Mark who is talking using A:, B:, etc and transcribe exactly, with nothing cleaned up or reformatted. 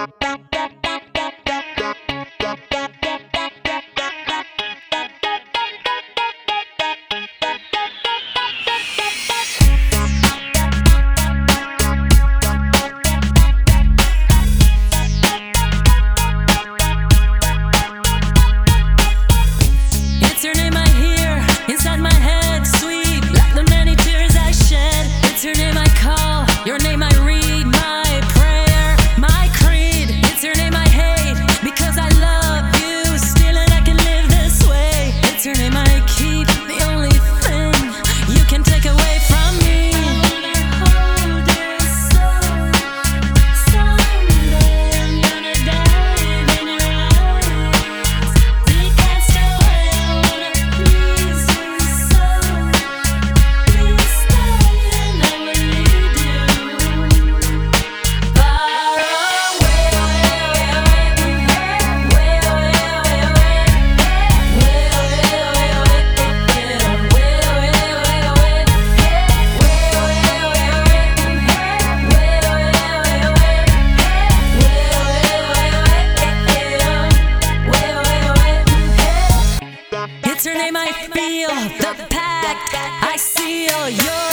A: It's your name I hear inside my head, sweet like the many tears I shed. It's your name I call, your name I read, my prayer, my creed. It's your name I hate because I love you still and I can live this way. It's your name I keep, the only thing you can take away from me. I wanna hold you so, someday I'm gonna dive in your eyes. Because the way I wanna please you so, please stay and I will lead you far away, way, way, way, way, way, it's your name I feel, the pact I seal, your